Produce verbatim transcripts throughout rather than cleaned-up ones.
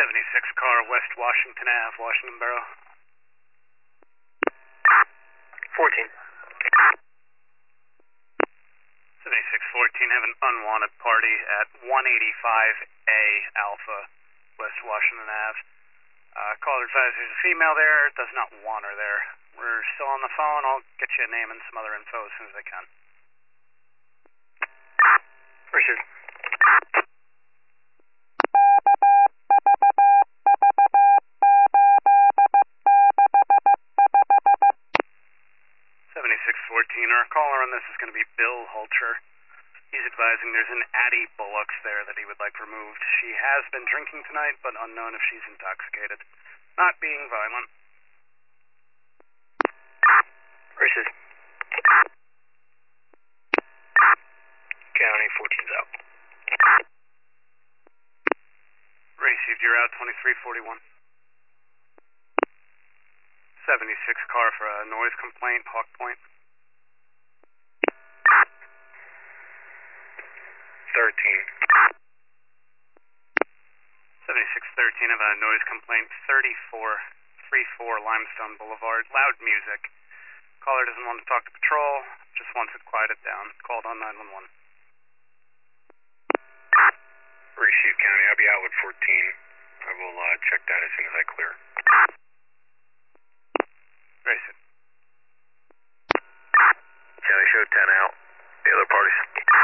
seventy-six car, West Washington Avenue, Washington Borough. fourteen. seventy-six fourteen, have an unwanted party at one eighty-five A Alpha, West Washington Avenue. Uh, caller advised there's a female there, does not want her there. We're still on the phone. I'll get you a name and some other info as soon as I can. Richard. seventy-six fourteen, our caller on this is going to be Bill Hulcher. He's advising there's an Addie Bullocks there that he would like removed. She has been drinking tonight, but unknown if she's intoxicated. Not being violent. Richard. County, fourteen's out. Received, you're out, twenty-three forty-one. seventy-six car for a noise complaint, Hawk Point. thirteen. seventy-six thirteen of a noise complaint, thirty-four thirty-four Limestone Boulevard. Loud music. Caller doesn't want to talk to patrol, just wants it quieted down. Called on nine one one. Received, County. I'll be out with fourteen. I will uh, check that as soon as I clear. Grayson. County, show ten out. The other parties.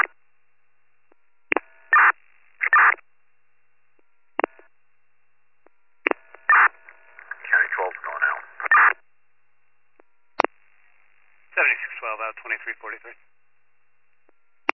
County, twelve's going out. seventy-six twelve out, twenty-three forty-three.